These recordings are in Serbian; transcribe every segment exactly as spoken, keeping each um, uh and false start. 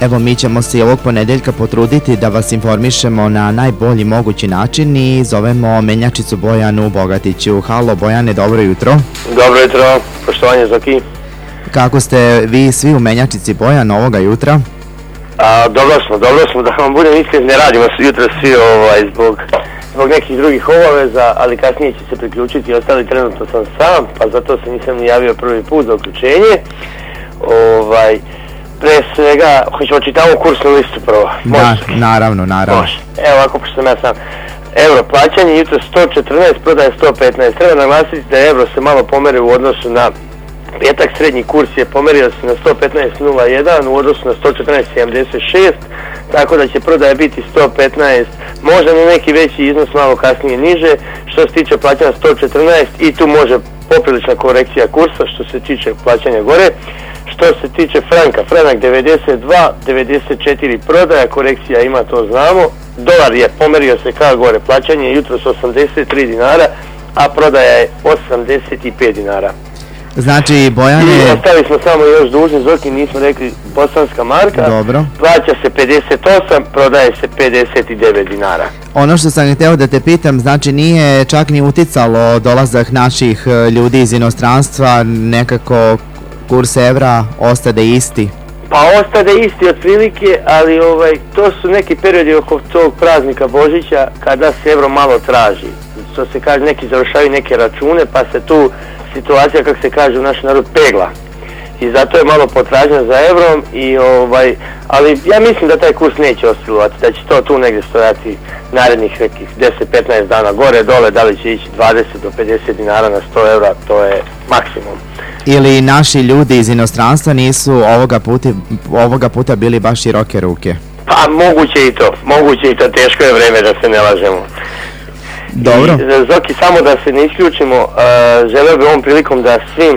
Evo, mi ćemo se i ovog ponedeljka potruditi da vas informišemo na najbolji mogući način i zovemo menjačicu Bojanu Bogatiću. Halo Bojane, dobro jutro. Dobro jutro, poštovanje Zoki. Kako ste vi svi u menjačici Bojan ovoga jutra? A, dobro smo, dobro smo, da vam budem iskren, ne radimo se jutro svi ovaj, zbog, zbog nekih drugih obaveza, ali kasnije će se priključiti i ostali, trenutno sam sam, pa zato se nisam ni javio prvi put za uključenje. Ovaj, pre svega, hoćemo čitamo kursnu listu prvo. Da, naravno, naravno. Može. Evo ovako, pošto sam ja sam. Euro plaćanje jutro sto četrnaest, prodaje sto petnaest. Treba naglasiti da euro se malo pomerio u odnosu na petak, srednji kurs je pomerio se na sto petnaest nula jedan u odnosu na sto četrnaest sedamdeset šest, tako da će prodaje biti sto petnaest, možda na neki veći iznos malo kasnije niže. Što se tiče plaćanja sto četrnaest, i tu može poprilična korekcija kursa što se tiče plaćanja gore. Što se tiče franka, franak devedeset dva devedeset četiri prodaja, korekcija ima, to znamo. Dolar je pomerio se ka gore, plaćanje je jutros osamdeset tri dinara, a prodaja je osamdeset pet dinara. Znači, Bojane... I ostali smo samo još dužni, Zoki, nismo rekli, bosanska marka. Dobro. Plaća se pedeset osam, prodaje se pedeset devet dinara. Ono što sam hteo da te pitam, znači nije čak ni uticalo dolazak naših ljudi iz inostranstva, nekako kurs evra ostade isti? Pa ostade isti otprilike, ali ovaj, to su neki periodi oko tog praznika Božića kada se evro malo traži. Što se kaže, neki završaju neke račune, pa se tu situacija, kako se kaže u našem narodu, pegla. I zato je malo potražnja za evrom, i ovaj, ali ja mislim da taj kurs neće oscilovati, da će to tu negdje stojati narednih nekih deset do petnaest dana gore, dole, da li će ići dvadeset do pedeset dinara na sto evra, to je maksimum. Ili naši ljudi iz inostranstva nisu ovoga puta, ovoga puta bili baš široke ruke? Pa moguće i to, moguće i to, teško je vreme da se ne lažemo. Dobro. I, Zoki, samo da se ne isključimo, uh, želeo bi ovom prilikom da svim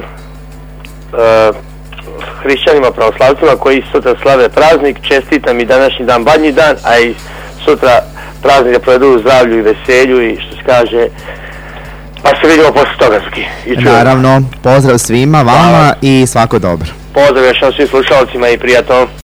uh, hrišćanima, pravoslavcima koji sutra slave praznik, čestitam i današnji dan, badnji dan, a i sutra praznik da provedu u zdravlju i veselju i što se kaže, pa se vidimo posle toga, Zoki. Naravno, pozdrav svima vama. Hvala. I svako dobro. Pozdrav još svim slušalcima i prijatno.